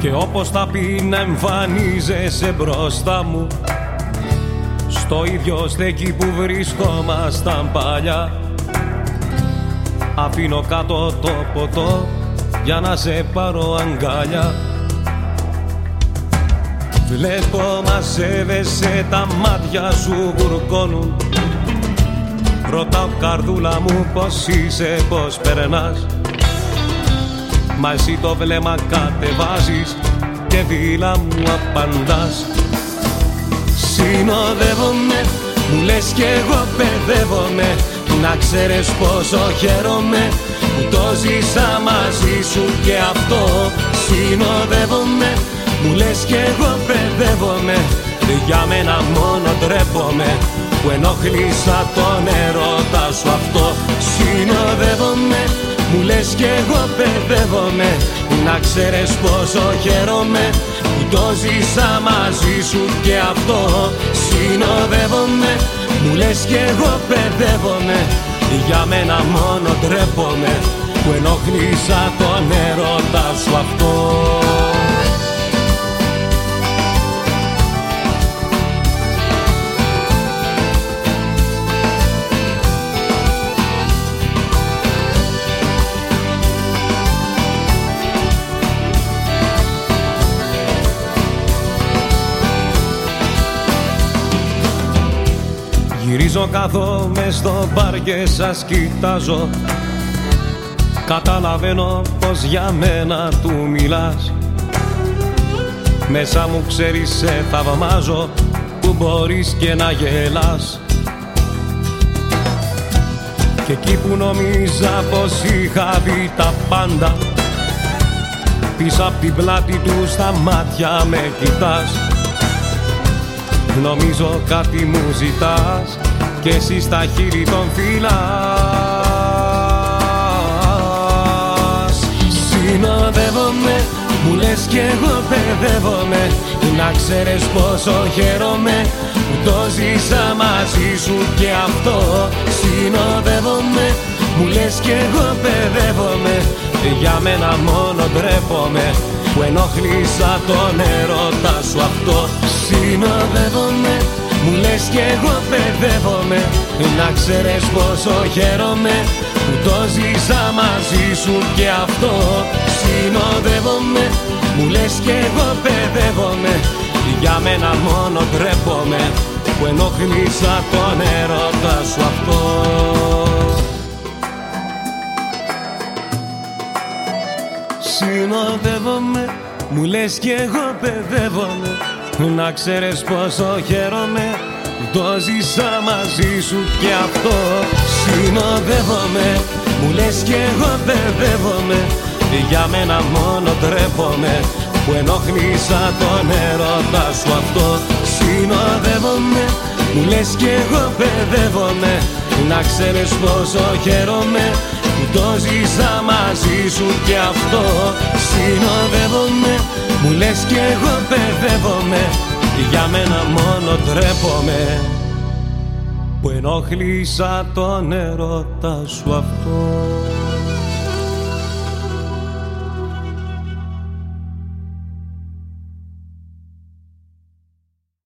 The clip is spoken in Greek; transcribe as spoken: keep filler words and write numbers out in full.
Και όπως θα πει να εμφανίζεσαι μπροστά μου, στο ίδιο στέκι που βρισκόμασταν παλιά. Αφήνω κάτω το ποτό για να σε πάρω αγκαλιά. Βλέπω μαζεύεσαι, τα μάτια σου βουρκώνουν. Ρωτάω καρδούλα μου πως είσαι, πως περνάς. Μα εσύ το βλέμμα κατεβάζεις και δίλα μου απαντάς. Συνοδεύομαι, μου λες κι εγώ παιδεύομαι. Να ξέρεις πόσο χαίρομαι που το ζήσα μαζί σου και αυτό. Συνοδεύομαι, μου λες κι εγώ παιδεύομαι. Για μένα μόνο ντρέπομαι που ενοχλήσα τον έρωτα σου αυτό. Συνοδεύομαι, μου λες κι εγώ παιδεύομαι. Να ξέρεις πόσο χαίρομαι που το ζήσα μαζί σου και αυτό. Συνοδεύομαι, μου λες κι εγώ παιδεύομαι. Για μένα μόνο ντρέπομαι που ενοχλήσα τον έρωτα σου αυτό. Γυρίζω, κάθομαι στο μπαρ και σας κοιτάζω. Καταλαβαίνω πως για μένα του μιλάς. Μέσα μου ξέρεις σε θαυμάζω που μπορείς και να γελάς. Και εκεί που νομίζα πως είχα δει τα πάντα, πίσω απ' την πλάτη του στα μάτια με κοιτάς. Νομίζω κάτι μου ζητάς και εσύ στα χείλη τον φυλάς. Συνοδεύομαι, μου λες κι εγώ παιδεύομαι. Να ξέρεις πόσο χαίρομαι που το ζήσα μαζί σου και αυτό. Συνοδεύομαι, μου λες κι εγώ παιδεύομαι. Για μένα μόνο ντρέπομαι που ενοχλήσα τον έρωτα σου αυτό. Συνοδεύομαι, μου λες κι εγώ παιδεύομαι. Να ξέρεις πόσο χαίρομαι που το ζήσα μαζί σου και αυτό. Συνοδεύομαι, μου λες κι εγώ παιδεύομαι. Για μένα μόνο ντρέπομαι που ενοχλήσα τον έρωτα σου αυτό. Συνοδεύομαι, μου λες κι εγώ παιδεύομαι. Να ξέρεις πόσο χαίρομαι που το ζήσα μαζί σου και αυτό. Συνοδεύομαι, μου λες κι εγώ παιδεύομαι. Για μένα μόνο ντρέπομαι που ενοχλήσα τον έρωτα σου αυτό. Συνοδεύομαι, μου λες κι εγώ παιδεύομαι. Να ξέρεις πόσο χαίρομαι που το ζήσα μαζί σου και αυτό. Συνοδεύομαι, μου λες κι εγώ παιδεύομαι. Για μένα μόνο ντρέπομαι που ενοχλήσα τον έρωτα σου αυτό.